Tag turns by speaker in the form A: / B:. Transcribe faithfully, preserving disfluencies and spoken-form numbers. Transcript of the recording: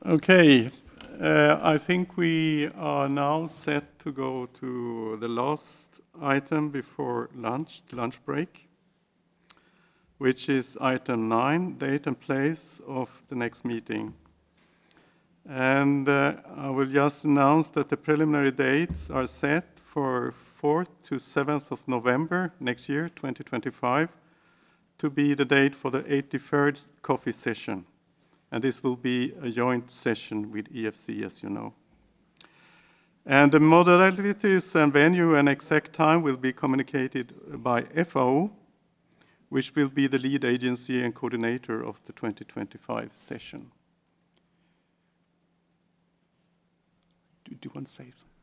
A: Okay, uh, I think we are now set to go to the last item before lunch, the lunch break, which is item nine, date and place of the next meeting. And uh, I will just announce that the preliminary dates are set for fourth to seventh of November next year, twenty twenty-five, to be the date for the eighty-third coffee session. And this will be a joint session with E F C, as you know. And the modalities and venue and exact time will be communicated by F A O, which will be the lead agency and coordinator of the twenty twenty-five session. Do, do you want to say something?